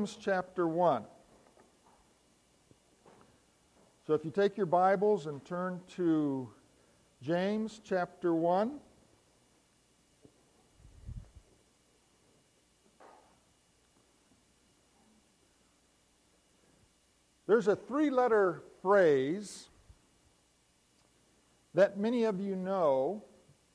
Chapter 1. So if you take your Bibles and turn to James chapter 1. There's a three-letter phrase that many of you know,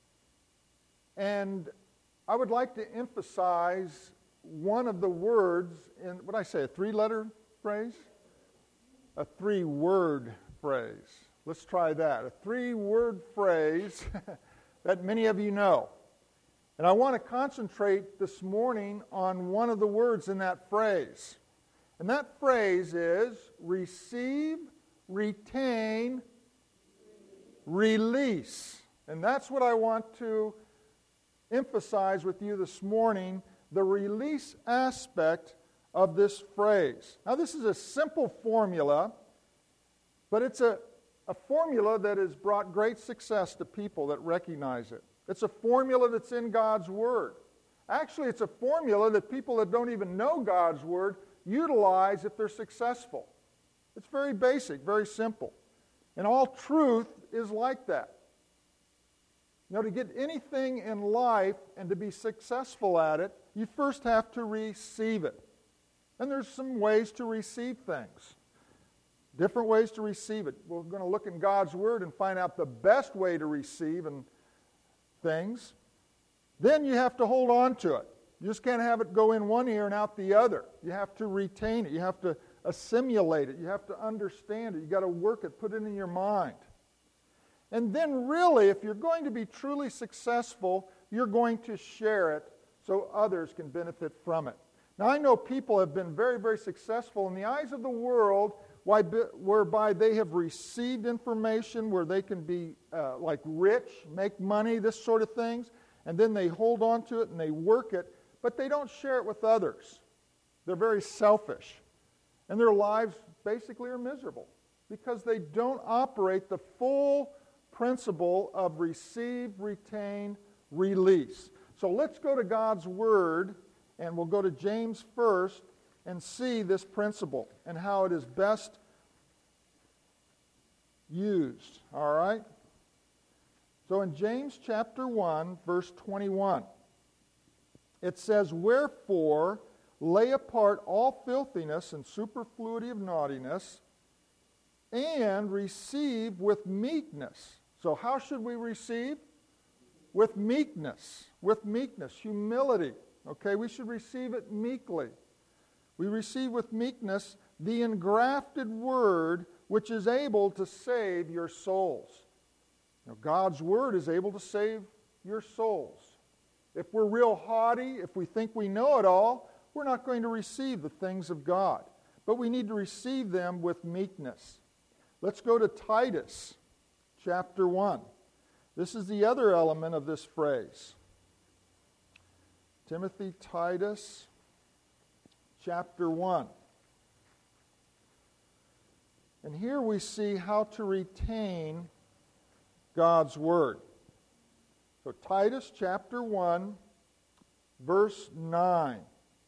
and I would like to emphasize one of the words in, what did I say, a three-letter phrase? A three-word phrase. Let's try that. A three-word phrase that many of you know. And I want to concentrate this morning on one of the words in that phrase. And that phrase is receive, retain, release. And that's what I want to emphasize with you this morning, the release aspect of this phrase. Now, this is a simple formula, but it's a formula that has brought great success to people that recognize it. It's a formula that's in God's Word. Actually, it's a formula that people that don't even know God's Word utilize if they're successful. It's very basic, very simple. And all truth is like that. You know, to get anything in life and to be successful at it, you first have to receive it. And there's some ways to receive things. Different ways to receive it. We're going to look in God's Word and find out the best way to receive things. Then you have to hold on to it. You just can't have it go in one ear and out the other. You have to retain it. You have to assimilate it. You have to understand it. You've got to work it, put it in your mind. And then really, if you're going to be truly successful, you're going to share it so others can benefit from it. Now, I know people have been very, very successful in the eyes of the world whereby they have received information where they can be like rich, make money, this sort of things, and then they hold on to it and they work it, but they don't share it with others. They're very selfish. And their lives basically are miserable because they don't operate the full principle of receive, retain, release. So let's go to God's Word, and we'll go to James first and see this principle and how it is best used. All right? So in James chapter 1, verse 21, it says, "Wherefore lay apart all filthiness and superfluity of naughtiness, and receive with meekness." So how should we receive? With meekness, humility. Okay, we should receive it meekly. We receive with meekness the engrafted word which is able to save your souls. Now, God's Word is able to save your souls. If we're real haughty, if we think we know it all, we're not going to receive the things of God. But we need to receive them with meekness. Let's go to Titus chapter 1. This is the other element of this phrase. Timothy, Titus chapter 1. And here we see how to retain God's Word. So Titus chapter 1, verse 9.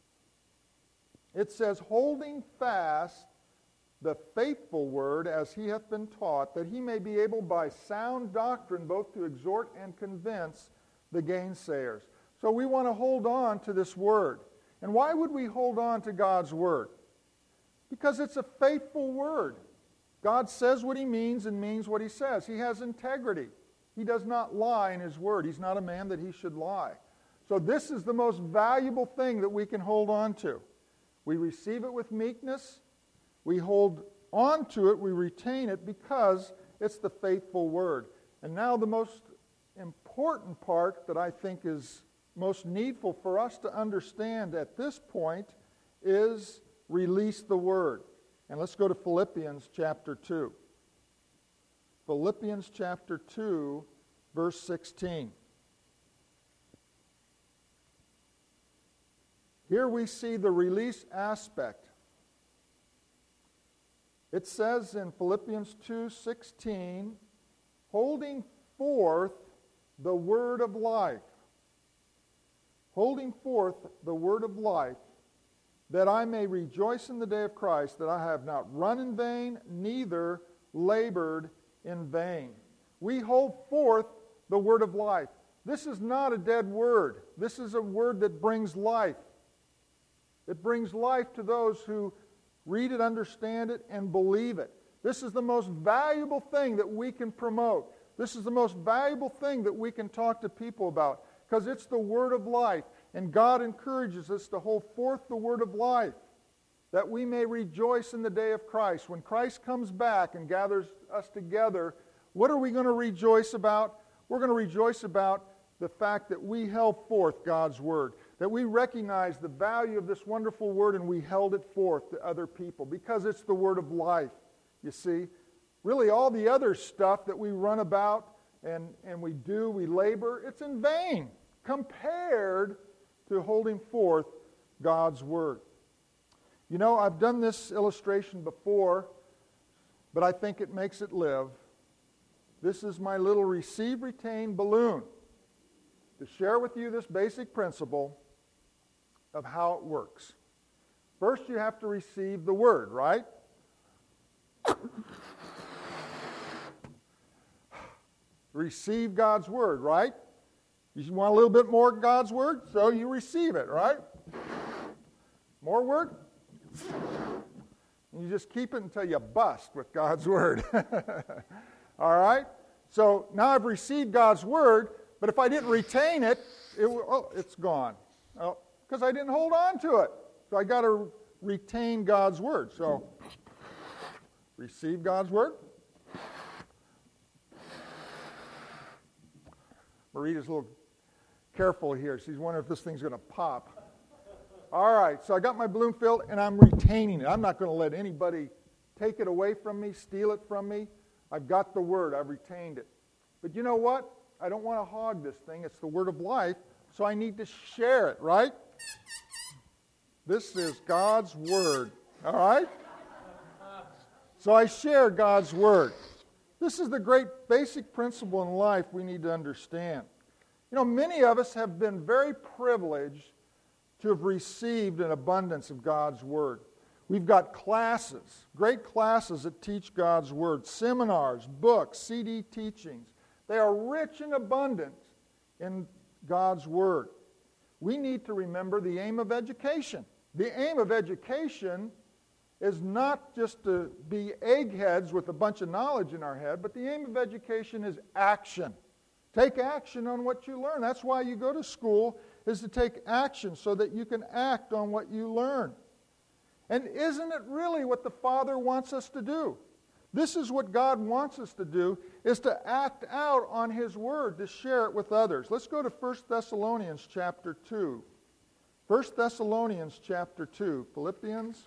It says, "Holding fast the faithful word as he hath been taught, that he may be able by sound doctrine both to exhort and convince the gainsayers." So we want to hold on to this word. And why would we hold on to God's Word? Because it's a faithful word. God says what He means and means what He says. He has integrity. He does not lie in His Word. He's not a man that He should lie. So this is the most valuable thing that we can hold on to. We receive it with meekness. We hold on to it. We retain it because it's the faithful Word. And now the most important part that I think is most needful for us to understand at this point is release the Word. And let's go to Philippians chapter 2. Philippians chapter 2, verse 16. Here we see the release aspect. It says in Philippians 2:16, "Holding forth the word of life." Holding forth the word of life, that I may rejoice in the day of Christ, that I have not run in vain, neither labored in vain. We hold forth the word of life. This is not a dead word. This is a word that brings life. It brings life to those who read it, understand it, and believe it. This is the most valuable thing that we can promote. This is the most valuable thing that we can talk to people about, because it's the word of life. And God encourages us to hold forth the word of life, that we may rejoice in the day of Christ. When Christ comes back and gathers us together, what are we going to rejoice about? We're going to rejoice about the fact that we held forth God's word, that we recognize the value of this wonderful word and we held it forth to other people, because it's the word of life, you see. Really, all the other stuff that we run about and we labor, it's in vain compared to holding forth God's word. You know, I've done this illustration before, but I think it makes it live. This is my little receive, retain balloon to share with you this basic principle of how it works. First, you have to receive the word, right? Receive God's word, right? You want a little bit more God's word, so you receive it, right? More word? You just keep it until you bust with God's word. All right? So now I've received God's word, but if I didn't retain it, it's gone. Because I didn't hold on to it. So I got to retain God's word. So receive God's word. Marita's a little careful here. She's wondering if this thing's going to pop. All right, so I got my balloon filled, and I'm retaining it. I'm not going to let anybody take it away from me, steal it from me. I've got the word. I've retained it. But you know what? I don't want to hog this thing. It's the word of life, so I need to share it, right? This is God's word, all right? So I share God's word. This is the great basic principle in life we need to understand. You know, many of us have been very privileged to have received an abundance of God's word. We've got classes, great classes that teach God's word, seminars, books, CD teachings. They are rich and abundant in God's word. We need to remember the aim of education. The aim of education is not just to be eggheads with a bunch of knowledge in our head, but the aim of education is action. Take action on what you learn. That's why you go to school, is to take action so that you can act on what you learn. And isn't it really what the Father wants us to do? This is what God wants us to do, is to act out on His Word, to share it with others. Let's go to 1 Thessalonians chapter 2. 1 Thessalonians chapter 2. Philippians,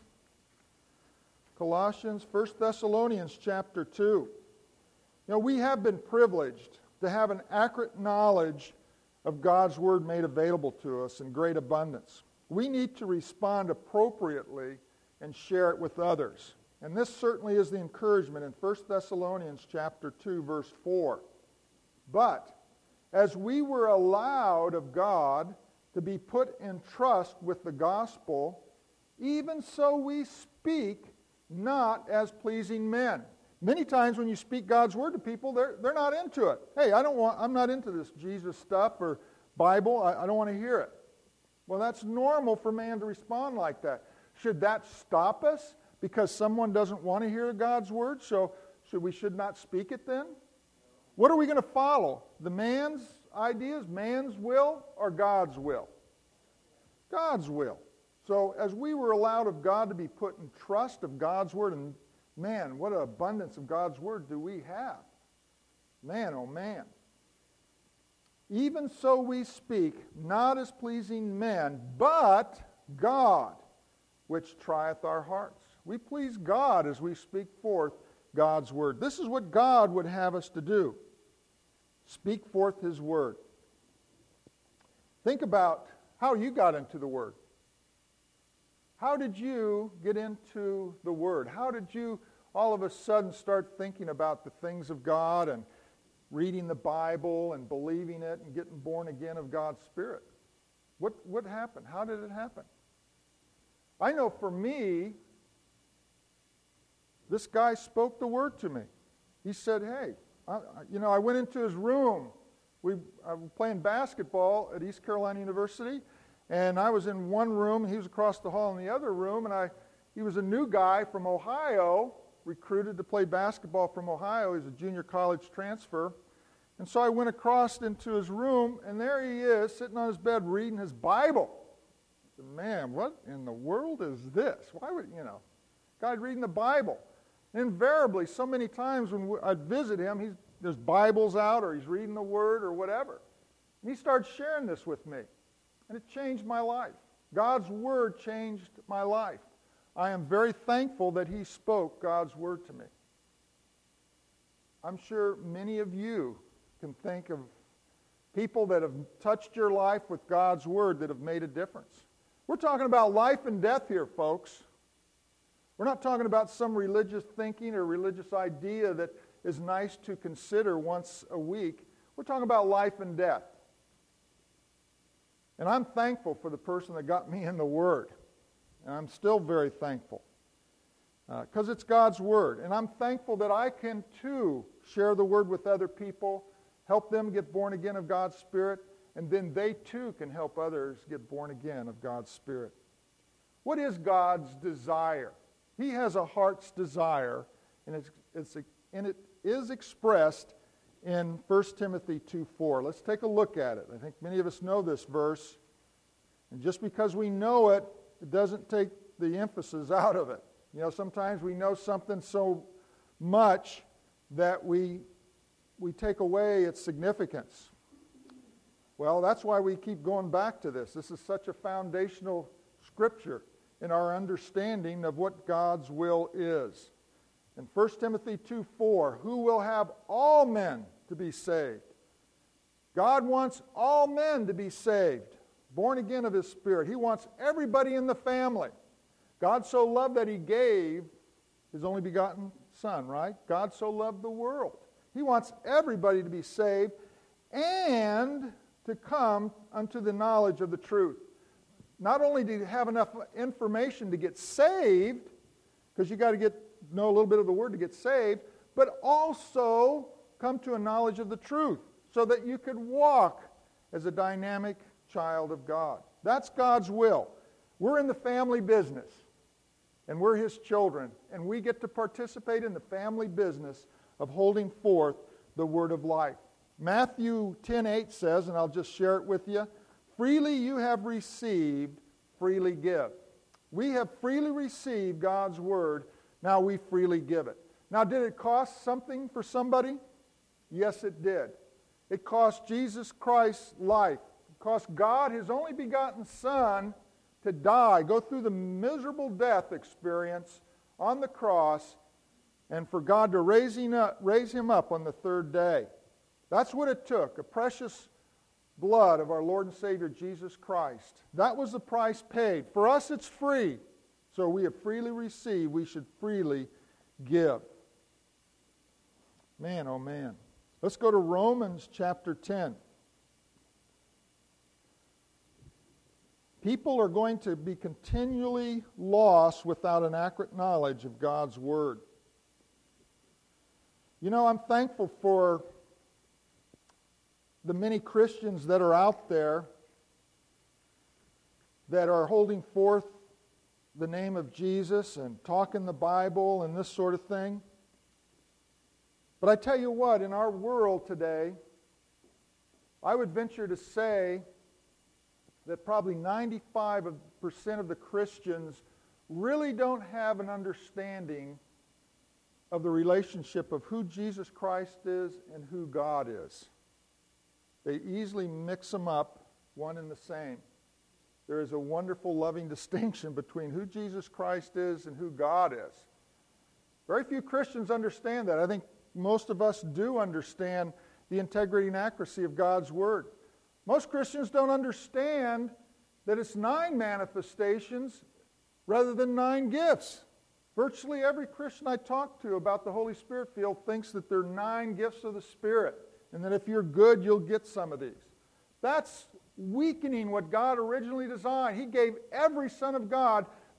Colossians, 1 Thessalonians chapter 2. You know, we have been privileged to have an accurate knowledge of God's Word made available to us in great abundance. We need to respond appropriately and share it with others. And this certainly is the encouragement in 1 Thessalonians chapter 2, verse 4. But as we were allowed of God to be put in trust with the gospel, even so we speak not as pleasing men. Many times when you speak God's word to people, they're not into it. Hey, I'm not into this Jesus stuff or Bible. I don't want to hear it. Well, that's normal for man to respond like that. Should that stop us because someone doesn't want to hear God's word? So we should not speak it then? What are we going to follow? The man's ideas, man's will, or God's will? God's will. So as we were allowed of God to be put in trust of God's word, and man, what an abundance of God's word do we have. Man, oh man. Even so we speak, not as pleasing men, but God, which trieth our hearts. We please God as we speak forth God's word. This is what God would have us to do. Speak forth His word. Think about how you got into the word. How did you get into the word? How did you all of a sudden start thinking about the things of God and reading the Bible and believing it and getting born again of God's Spirit? What happened? How did it happen? I know for me, this guy spoke the word to me. He said, hey, I went into his room. I was playing basketball at East Carolina University, and I was in one room. He was across the hall in the other room, and he was a new guy from Ohio, recruited to play basketball from Ohio. He's a junior college transfer. And so I went across into his room, and there he is, sitting on his bed reading his Bible. I said, man, what in the world is this? Why would, guy reading the Bible? And invariably, so many times when I'd visit him, there's Bibles out, or he's reading the Word, or whatever. And he started sharing this with me, and it changed my life. God's Word changed my life. I am very thankful that he spoke God's Word to me. I'm sure many of you can think of people that have touched your life with God's Word that have made a difference. We're talking about life and death here, folks. We're not talking about some religious thinking or religious idea that is nice to consider once a week. We're talking about life and death. And I'm thankful for the person that got me in the Word. And I'm still very thankful because it's God's Word. And I'm thankful that I can, too, share the Word with other people, help them get born again of God's Spirit, and then they, too, can help others get born again of God's Spirit. What is God's desire? He has a heart's desire, and it is expressed in 1 Timothy 2:4. Let's take a look at it. I think many of us know this verse, and just because we know it, it doesn't take the emphasis out of it. Sometimes we know something so much that we take away its significance. Well, that's why we keep going back to this. This is such a foundational scripture in our understanding of what God's will is. In 1 Timothy 2:4, who will have all men to be saved? God wants all men to be saved, born again of His Spirit. He wants everybody in the family. God so loved that He gave His only begotten Son, right? God so loved the world. He wants everybody to be saved and to come unto the knowledge of the truth. Not only do you have enough information to get saved, because you got to know a little bit of the Word to get saved, but also come to a knowledge of the truth so that you could walk as a dynamic child of God. That's God's will. We're in the family business, and we're His children, and we get to participate in the family business of holding forth the word of life. Matthew 10:8 says, and I'll just share it with you, freely you have received, freely give. We have freely received God's word, now we freely give it. Now, did it cost something for somebody? Yes, it did. It cost Jesus Christ's life. It cost God, His only begotten Son, to die, go through the miserable death experience on the cross, and for God to raise him up on the third day. That's what it took, a precious blood of our Lord and Savior Jesus Christ. That was the price paid. For us it's free. So we have freely received, we should freely give. Man, oh man. Let's go to Romans chapter 10. People are going to be continually lost without an accurate knowledge of God's Word. I'm thankful for the many Christians that are out there that are holding forth the name of Jesus and talking the Bible and this sort of thing. But I tell you what, in our world today, I would venture to say that probably 95% of the Christians really don't have an understanding of the relationship of who Jesus Christ is and who God is. They easily mix them up, one and the same. There is a wonderful, loving distinction between who Jesus Christ is and who God is. Very few Christians understand that. I think most of us do understand the integrity and accuracy of God's Word. Most Christians don't understand that it's 9 manifestations rather than 9 gifts. Virtually every Christian I talk to about the Holy Spirit field thinks that there are 9 gifts of the Spirit, and that if you're good, you'll get some of these. That's weakening what God originally designed. He gave every son of God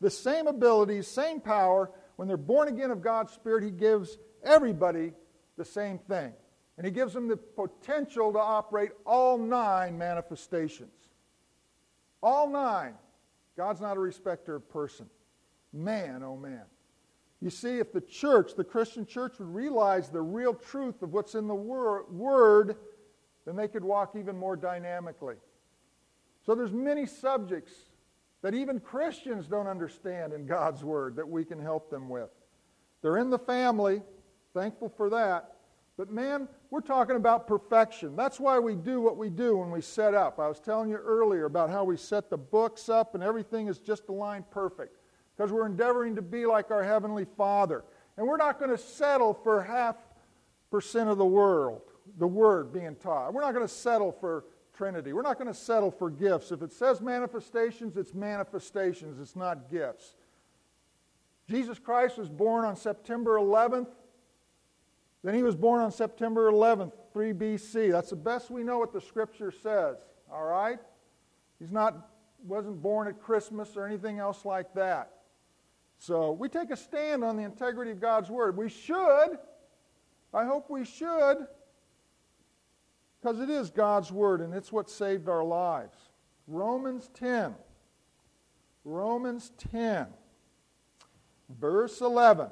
the same abilities, same power. When they're born again of God's Spirit, He gives everybody the same thing. And He gives them the potential to operate all 9 manifestations. All 9. God's not a respecter of person. Man, oh man. You see, if the church, the Christian church, would realize the real truth of what's in the Word, then they could walk even more dynamically. So there's many subjects that even Christians don't understand in God's Word that we can help them with. They're in the family, thankful for that. But man, we're talking about perfection. That's why we do what we do when we set up. I was telling you earlier about how we set the books up and everything is just aligned perfect. Because we're endeavoring to be like our Heavenly Father. And we're not going to settle for 0.5% of the Word being taught. We're not going to settle for Trinity. We're not going to settle for gifts. If it says manifestations, it's manifestations. It's not gifts. Jesus Christ was born on September 11th. Then He was born on September 11th, 3 BC. That's the best we know what the Scripture says. All right? Wasn't born at Christmas or anything else like that. So we take a stand on the integrity of God's Word. We should. I hope we should. Because it is God's Word and it's what saved our lives. Romans 10. Romans 10. Verse 11.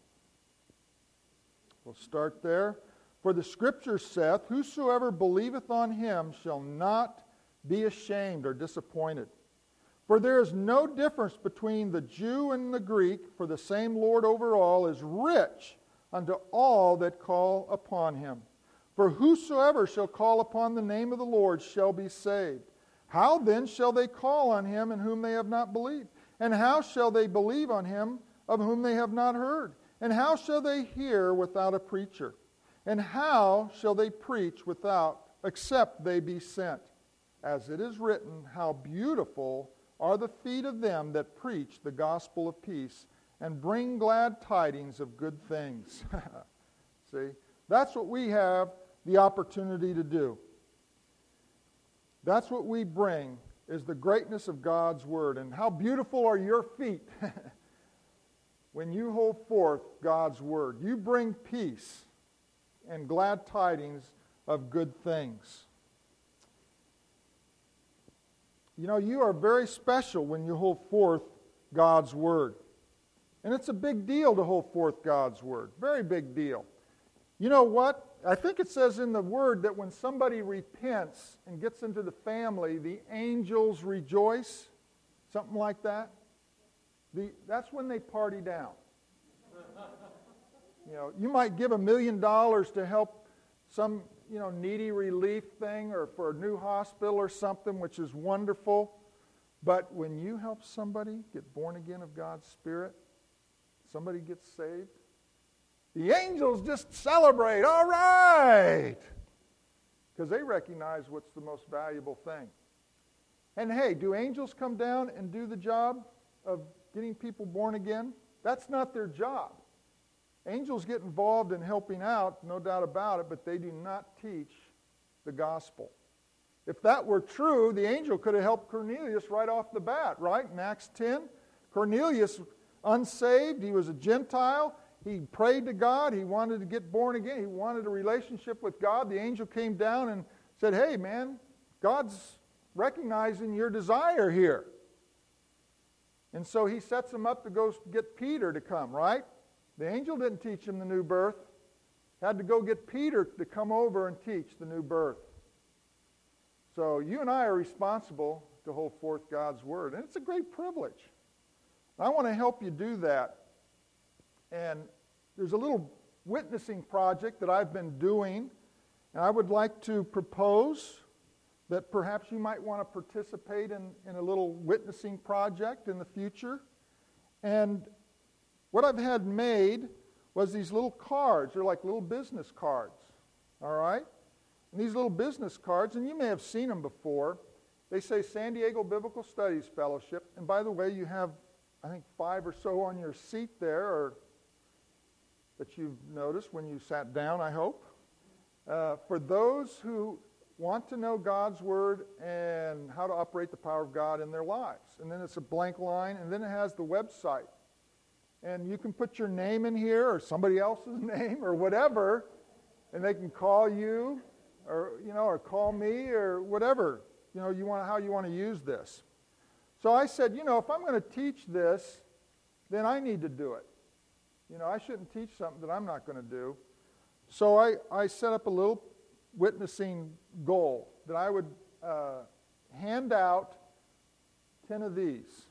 We'll start there. For the Scripture saith, Whosoever believeth on Him shall not be ashamed or disappointed. For there is no difference between the Jew and the Greek, for the same Lord over all is rich unto all that call upon Him. For whosoever shall call upon the name of the Lord shall be saved. How then shall they call on Him in whom they have not believed? And how shall they believe on Him of whom they have not heard? And how shall they hear without a preacher? And how shall they preach except they be sent? As it is written, how beautiful are the feet of them that preach the gospel of peace and bring glad tidings of good things. See, that's what we have the opportunity to do. That's what we bring, is the greatness of God's Word. And how beautiful are your feet when you hold forth God's Word. You bring peace and glad tidings of good things. You know, you are very special when you hold forth God's Word. And it's a big deal to hold forth God's Word. Very big deal. You know what? I think it says in the Word that when somebody repents and gets into the family, the angels rejoice. Something like that. That's when they party down. You know, you might give $1 million to help some needy relief thing or for a new hospital or something, which is wonderful. But when you help somebody get born again of God's Spirit, somebody gets saved, the angels just celebrate, all right! Because they recognize what's the most valuable thing. And hey, do angels come down and do the job of getting people born again? That's not their job. Angels get involved in helping out, no doubt about it, but they do not teach the gospel. If that were true, the angel could have helped Cornelius right off the bat, right? In Acts 10, Cornelius, unsaved, he was a Gentile. He prayed to God. He wanted to get born again. He wanted a relationship with God. The angel came down and said, hey, man, God's recognizing your desire here. And so he sets him up to go get Peter to come, right? The angel didn't teach him the new birth. Had to go get Peter to come over and teach the new birth. So you and I are responsible to hold forth God's Word. And it's a great privilege. I want to help you do that. And there's a little witnessing project that I've been doing. And I would like to propose that perhaps you might want to participate in a little witnessing project in the future. And what I've had made was these little cards. They're like little business cards, all right? And these little business cards, and you may have seen them before, they say San Diego Biblical Studies Fellowship. And by the way, you have, I think, 5 or so on your seat there, or that you've noticed when you sat down, I hope. For those who want to know God's Word and how to operate the power of God in their lives. And then it's a blank line, and then it has the website. And you can put your name in here or somebody else's name or whatever, and they can call you or call me or whatever, how you want to use this. So I said, if I'm going to teach this, then I need to do it. I shouldn't teach something that I'm not going to do. So I set up a little witnessing goal that I would hand out 10 of these.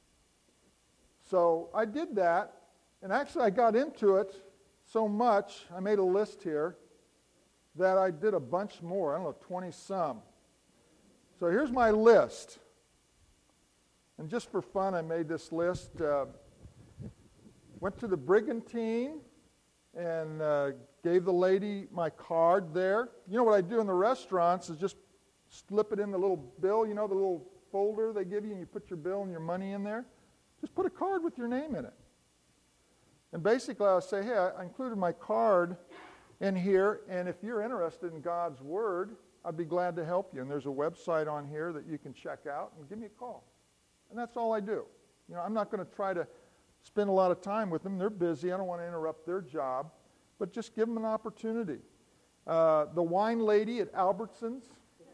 So I did that, and actually I got into it so much, I made a list here, that I did a bunch more, 20 some. So here's my list. And just for fun, I made this list. Went to the Brigantine and gave the lady my card there. What I do in the restaurants is just slip it in the little bill, the little folder they give you, and you put your bill and your money in there. Just put a card with your name in it. And basically I'll say, hey, I included my card in here, and if you're interested in God's Word, I'd be glad to help you. And there's a website on here that you can check out and give me a call. And that's all I do. I'm not going to try to spend a lot of time with them. They're busy. I don't want to interrupt their job. But just give them an opportunity. The wine lady at Albertsons.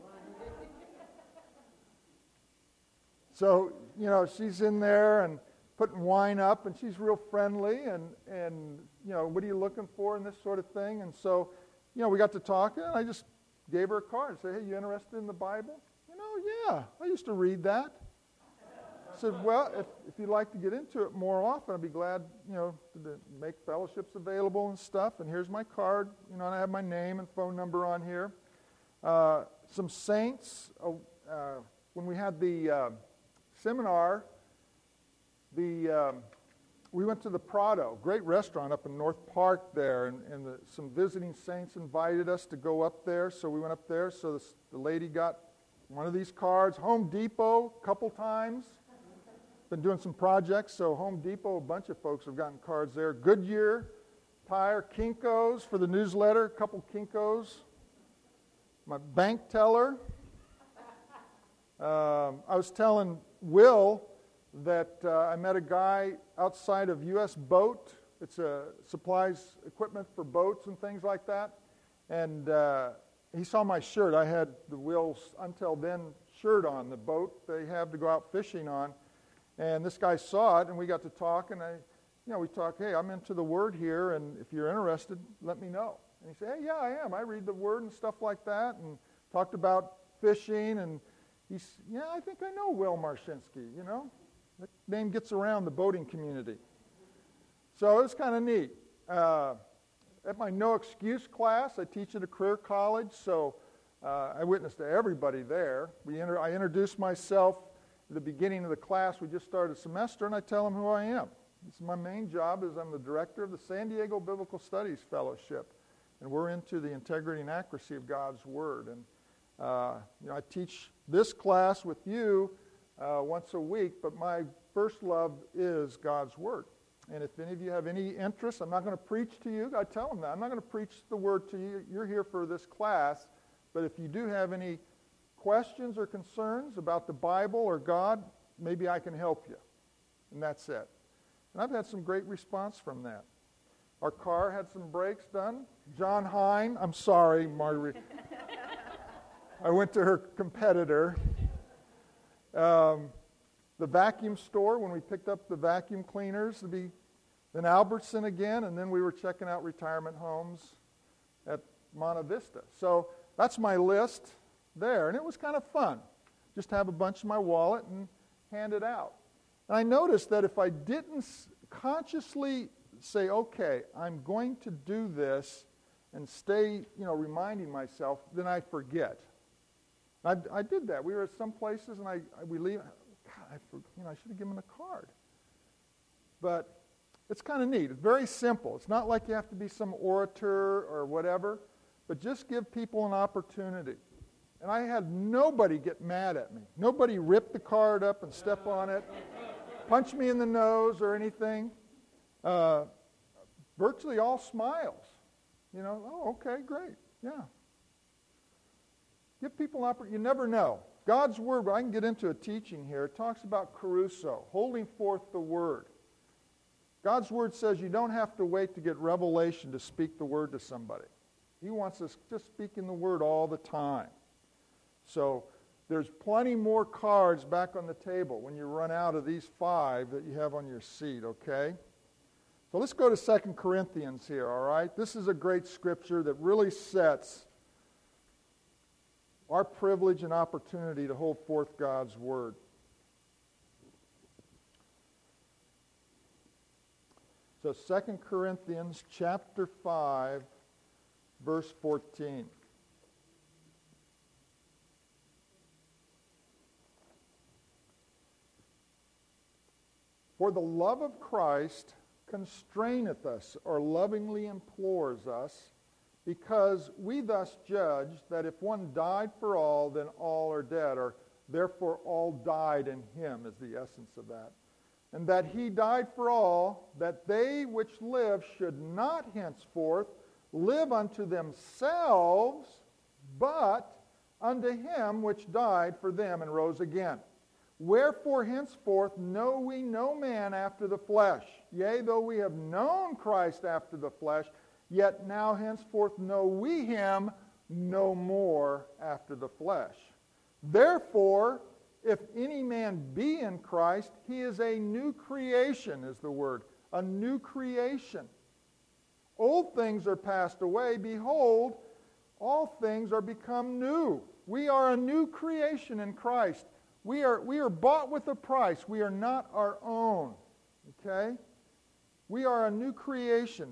So, she's in there and putting wine up, and she's real friendly, and what are you looking for and this sort of thing. And so, we got to talking, and I just gave her a card and said, hey, you interested in the Bible? Yeah, I used to read that. I said, well, if you'd like to get into it more often, I'd be glad, to make fellowships available and stuff. And here's my card, and I have my name and phone number on here. Some saints, when we had the seminar, we went to the Prado, great restaurant up in North Park there, and some visiting saints invited us to go up there, so we went up there. So the lady got one of these cards. Home Depot, a couple times. Been doing some projects, so Home Depot, a bunch of folks have gotten cards there. Goodyear Tire, Kinko's for the newsletter, a couple Kinko's. My bank teller. I was telling Will that I met a guy outside of U.S. Boat. It's supplies equipment for boats and things like that. And he saw my shirt. I had the Will's Until Then shirt on, the boat they have to go out fishing on. And this guy saw it, and we got to talk, and we talked, hey, I'm into the Word here, and if you're interested, let me know. And he said, hey, yeah, I am. I read the Word and stuff like that, and talked about fishing, and he's, yeah, I think I know Will Marshinsky, That name gets around the boating community. So it was kind of neat. At my No Excuse class, I teach at a career college, so I witnessed to everybody there. I introduced myself at the beginning of the class. We just started a semester, and I tell them who I am. This is my main job. I'm the director of the San Diego Biblical Studies Fellowship, and we're into the integrity and accuracy of God's Word. And I teach this class with you once a week, but my first love is God's Word. And if any of you have any interest, I'm not going to preach to you. I tell them that. I'm not going to preach the Word to you. You're here for this class. But if you do have any questions or concerns about the Bible or God, maybe I can help you. And that's it. And I've had some great response from that. Our car had some brakes done. John Hine, I'm sorry, Marguerite. I went to her competitor. The vacuum store, when we picked up the vacuum cleaners, then Albertson again, and then we were checking out retirement homes at Monte Vista. So that's my list there, and it was kind of fun. Just have a bunch in my wallet and hand it out. And I noticed that if I didn't consciously say, okay, I'm going to do this and stay, reminding myself, then I forget. I did that. We were at some places, and we leave. God, I should have given them a card. But it's kind of neat. It's very simple. It's not like you have to be some orator or whatever, but just give people an opportunity. And I had nobody get mad at me. Nobody rip the card up and step on it, punch me in the nose or anything. Virtually all smiles. Oh, okay, great, yeah. Give people an opportunity. You never know. God's Word, I can get into a teaching here. It talks about caruso, holding forth the Word. God's Word says you don't have to wait to get revelation to speak the Word to somebody. He wants us just speaking the Word all the time. So there's plenty more cards back on the table when you run out of these 5 that you have on your seat, okay? So let's go to 2 Corinthians here, all right? This is a great scripture that really sets our privilege and opportunity to hold forth God's Word. So 2 Corinthians chapter 5, verse 14. For the love of Christ constraineth us, or lovingly implores us, because we thus judge that if one died for all, then all are dead, or therefore all died in him is the essence of that. And that he died for all, that they which live should not henceforth live unto themselves, but unto him which died for them and rose again. Wherefore henceforth know we no man after the flesh. Yea, though we have known Christ after the flesh, yet now henceforth know we him no more after the flesh. Therefore, if any man be in Christ, he is a new creation, is the word. A new creation. Old things are passed away. Behold, all things are become new. We are a new creation in Christ. We are bought with a price. We are not our own. Okay? We are a new creation.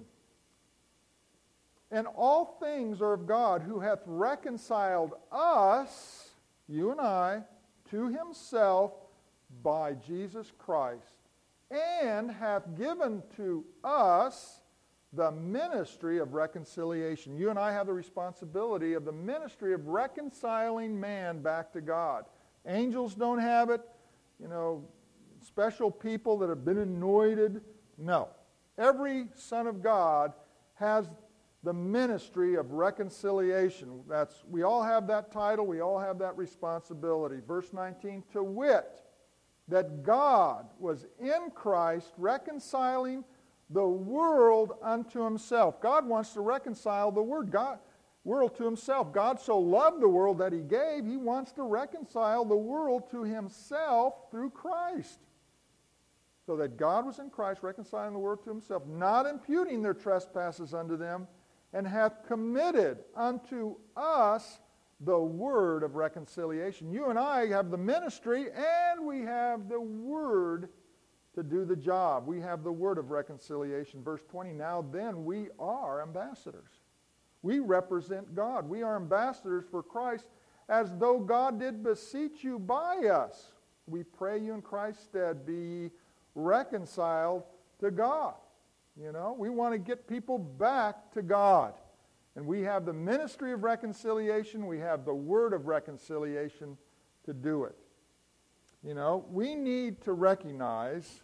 And all things are of God, who hath reconciled us, you and I, to himself by Jesus Christ, and hath given to us the ministry of reconciliation. You and I have the responsibility of the ministry of reconciling man back to God. Angels don't have it. Special people that have been anointed. No. Every son of God has the ministry of reconciliation. We all have that title. We all have that responsibility. Verse 19, to wit, that God was in Christ reconciling the world unto himself. God wants to reconcile the world to himself. God so loved the world that he gave. He wants to reconcile the world to himself through Christ. So that God was in Christ reconciling the world to himself, not imputing their trespasses unto them, and hath committed unto us the word of reconciliation. You and I have the ministry, and we have the word to do the job. We have the word of reconciliation. Verse 20, now then we are ambassadors. We represent God. We are ambassadors for Christ, as though God did beseech you by us. We pray you in Christ's stead, be ye reconciled to God. We want to get people back to God. And we have the ministry of reconciliation. We have the word of reconciliation to do it. We need to recognize,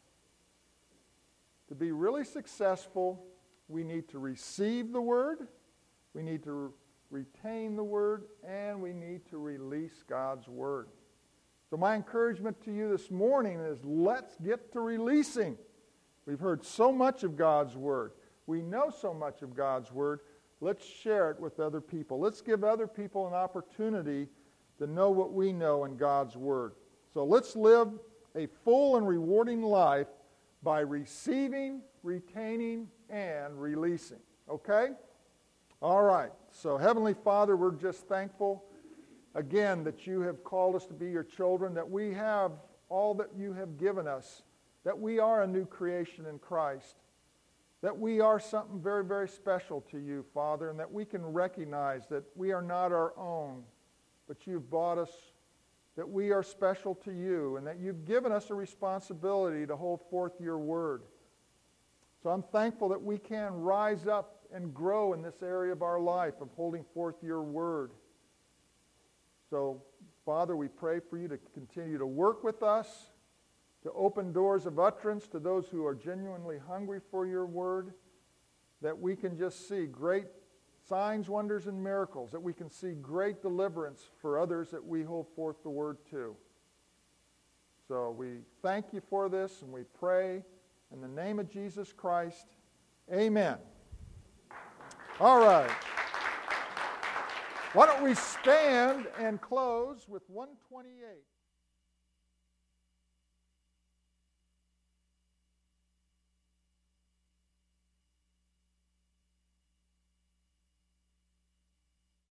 to be really successful, we need to receive the word, we need to retain the word, and we need to release God's word. So my encouragement to you this morning is, let's get to releasing. We've heard so much of God's word. We know so much of God's word. Let's share it with other people. Let's give other people an opportunity to know what we know in God's word. So let's live a full and rewarding life by receiving, retaining, and releasing. Okay? All right. So Heavenly Father, we're just thankful again that you have called us to be your children, that we have all that you have given us, that we are a new creation in Christ, that we are something very, very special to you, Father, and that we can recognize that we are not our own, but you've bought us, that we are special to you, and that you've given us a responsibility to hold forth your word. So I'm thankful that we can rise up and grow in this area of our life of holding forth your word. So, Father, we pray for you to continue to work with us, to open doors of utterance to those who are genuinely hungry for your word, that we can just see great signs, wonders, and miracles, that we can see great deliverance for others that we hold forth the word to. So we thank you for this, and we pray in the name of Jesus Christ. Amen. All right. Why don't we stand and close with 128.